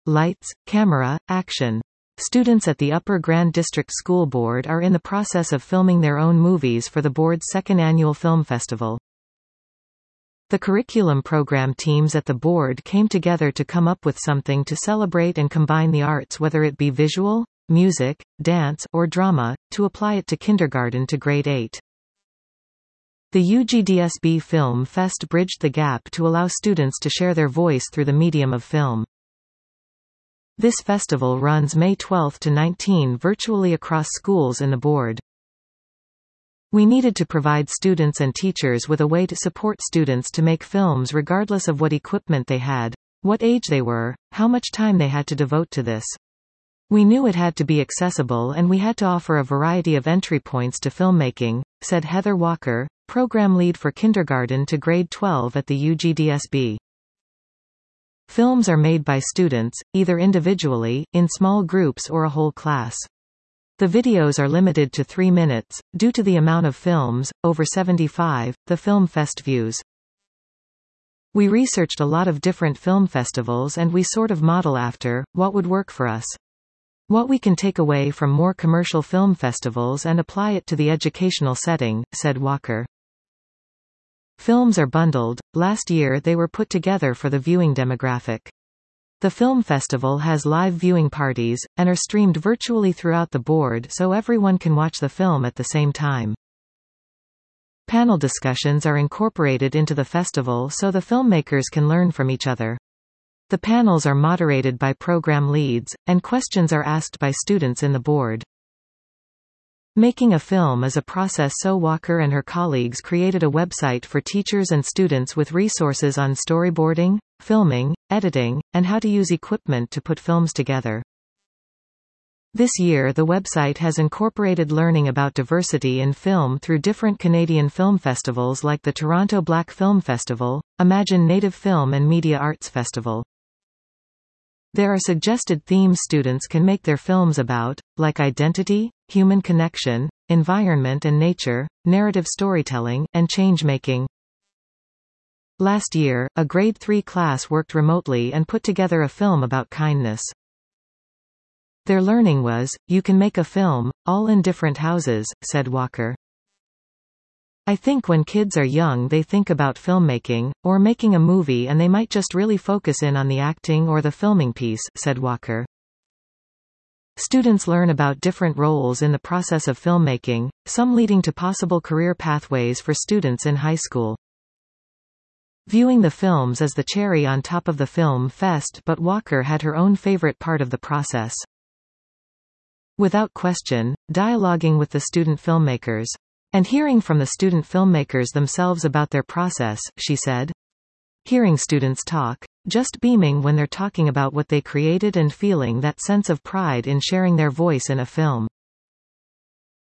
lights, camera, action. Students at the Upper Grand District School Board are in the process of filming their own movies for the board's second annual film festival. The curriculum program teams at the board came together to come up with something to celebrate and combine the arts, whether it be visual, music, dance, or drama, to apply it to kindergarten to grade 8. The UGDSB Film Fest bridged the gap to allow students to share their voice through the medium of film. This festival runs May 12 to 19 virtually across schools in the board. We needed to provide students and teachers with a way to support students to make films regardless of what equipment they had, what age they were, how much time they had to devote to this. We knew it had to be accessible and we had to offer a variety of entry points to filmmaking, said Heather Walker, program lead for kindergarten to grade 12 at the UGDSB. Films are made by students, either individually, in small groups or a whole class. The videos are limited to 3 minutes, due to the amount of films, over 75, the Film Fest views. We researched a lot of different film festivals and we sort of model after, what would work for us. What we can take away from more commercial film festivals and apply it to the educational setting, said Walker. Films are bundled. Last year they were put together for the viewing demographic. The film festival has live viewing parties, and are streamed virtually throughout the board so everyone can watch the film at the same time. Panel discussions are incorporated into the festival so the filmmakers can learn from each other. The panels are moderated by program leads, and questions are asked by students in the board. Making a film is a process, so Walker and her colleagues created a website for teachers and students with resources on storyboarding, filming, editing, and how to use equipment to put films together. This year the website has incorporated learning about diversity in film through different Canadian film festivals like the Toronto Black Film Festival, Imagine Native Film and Media Arts Festival. There are suggested themes students can make their films about, like identity, human connection, environment and nature, narrative storytelling, and change-making. Last year, a grade 3 class worked remotely and put together a film about kindness. Their learning was, you can make a film, all in different houses, said Walker. I think when kids are young they think about filmmaking, or making a movie, and they might just really focus in on the acting or the filming piece, said Walker. Students learn about different roles in the process of filmmaking, some leading to possible career pathways for students in high school. Viewing the films is the cherry on top of the film fest, but Walker had her own favorite part of the process. Without question, dialoguing with the student filmmakers. And hearing from the student filmmakers themselves about their process, she said. Hearing students talk, just beaming when they're talking about what they created and feeling that sense of pride in sharing their voice in a film.